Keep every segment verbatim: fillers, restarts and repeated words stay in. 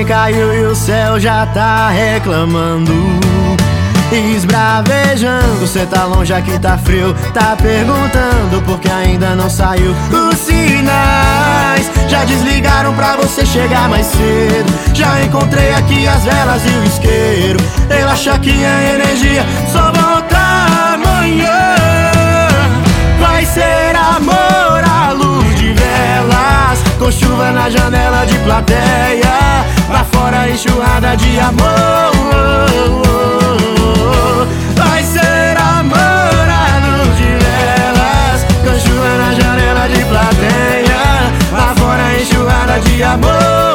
caiu e o céu já tá reclamando, esbravejando. Cê tá longe, aqui tá frio, tá perguntando por que ainda não saiu. Os sinais já desligaram pra você chegar mais cedo. Já encontrei aqui as velas e o isqueiro. Relaxa que a energia só volta amanhã. Vai ser amor à luz de velas, com chuva na janela de plateia, lá fora enxurrada de amor. Vai ser amor à luz de velas, com chuva na janela de plateia, lá fora enxurrada de amor.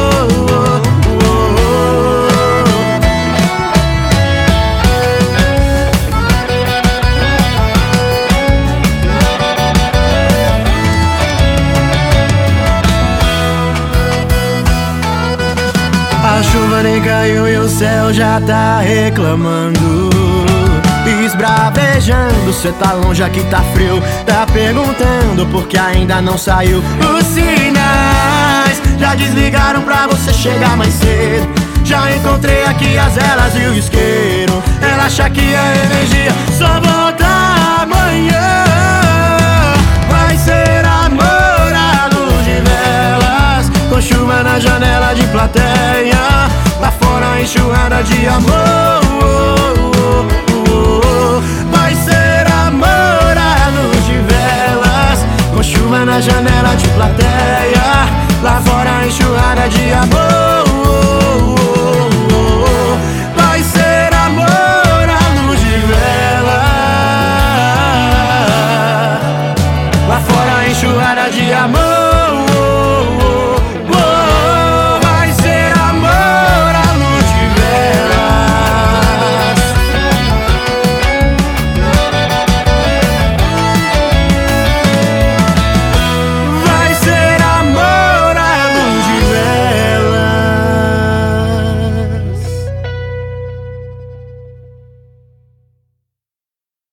A chuva nem caiu e o céu já tá reclamando, esbravejando. Cê tá longe, aqui tá frio, tá perguntando por que ainda não saiu. Os sinais já desligaram pra você chegar mais cedo. Já encontrei aqui as velas e o isqueiro. Relaxa que a energia só volta amanhã. Vai ser amor à luz de velas, com chuva na janela de plateia, lá fora enxurrada de amor.